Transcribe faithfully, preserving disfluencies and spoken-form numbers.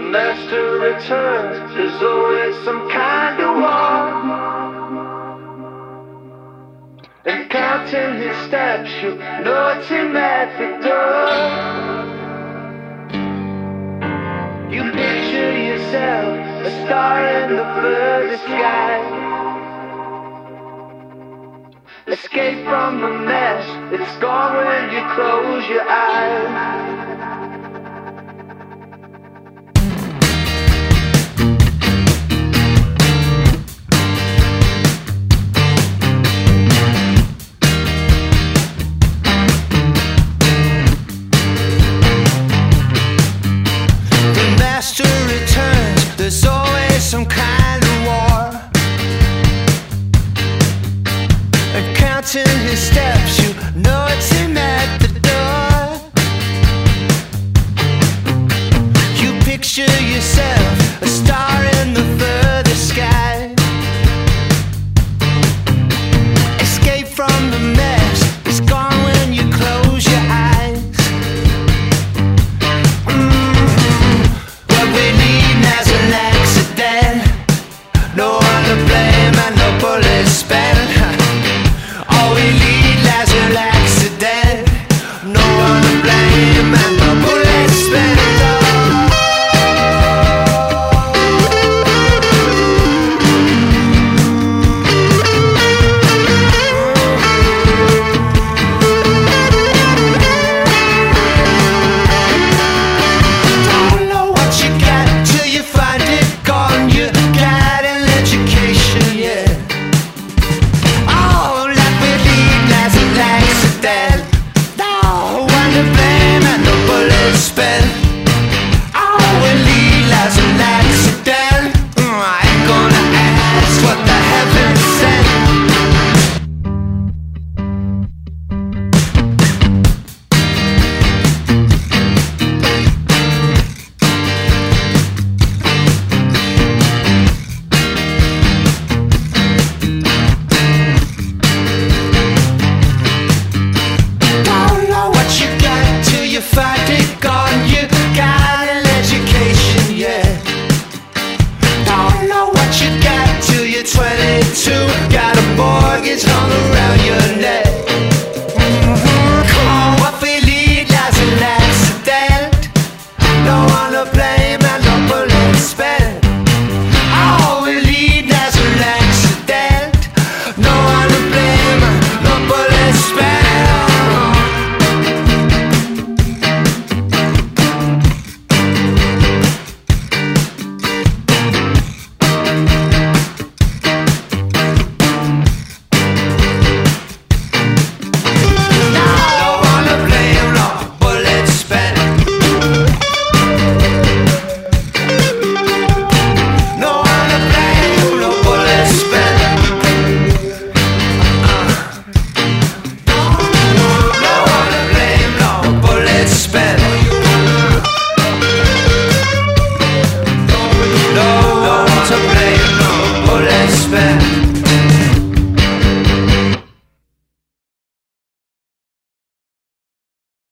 master returns, there's always some kind of war. And counting his steps, you note him at the door. You picture yourself a star in the furthest sky. Escape from the mess, it's gone when you close your eyes. Returns, there's always some kind of war. And counting his steps, you know it's him at the door. You picture yourself